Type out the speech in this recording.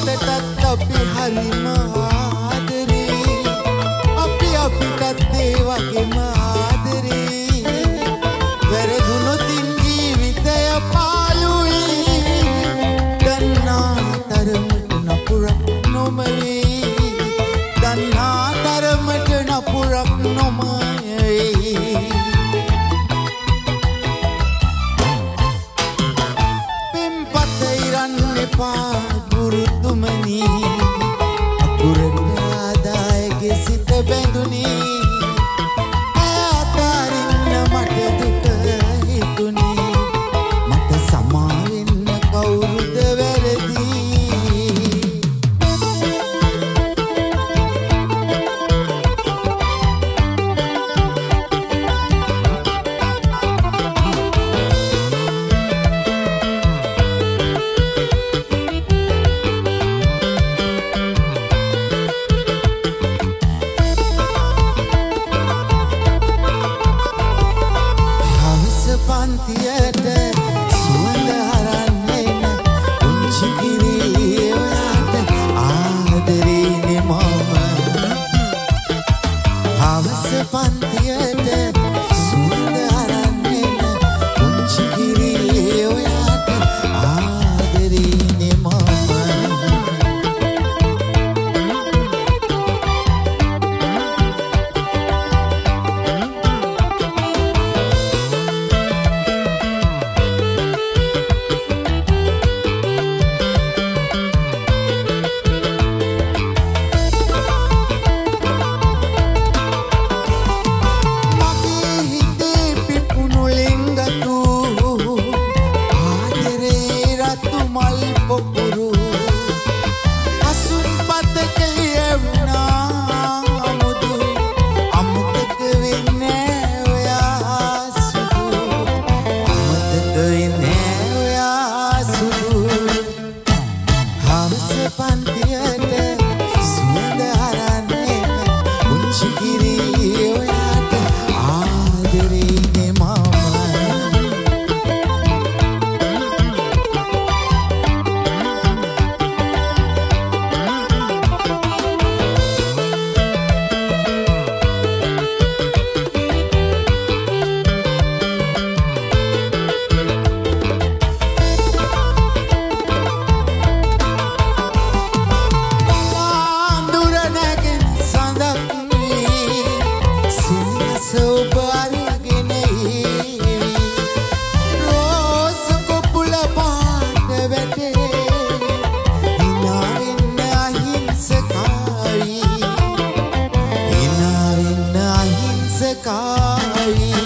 රටටත් අපි හරිම ආදරේ අපි අපිටත් ඒ වගේම ආදරේ වැරදුනොත් ජීවිතය පාළුයි දන්නා තරමට නපුරක් නොමවේ දන්නා තරමට නපුරක් නොමවේ පෙම්පත ඉරන්න එපා ගුරුතුමනි අකුරට ආදායගේ සිත බැඳුනි අතාරින්න මට දුක හිතුනි මට සමා වෙන්න කවුරුද වැරදි පන්තියට සුවඳ අරන් එන පුංචි කිරි ඔයාට ආදරේනේ මම හවස පන්තියට සුවඳ අරන් එන පුංචි කිරි ඔයාට ආදරේනේ මම Kai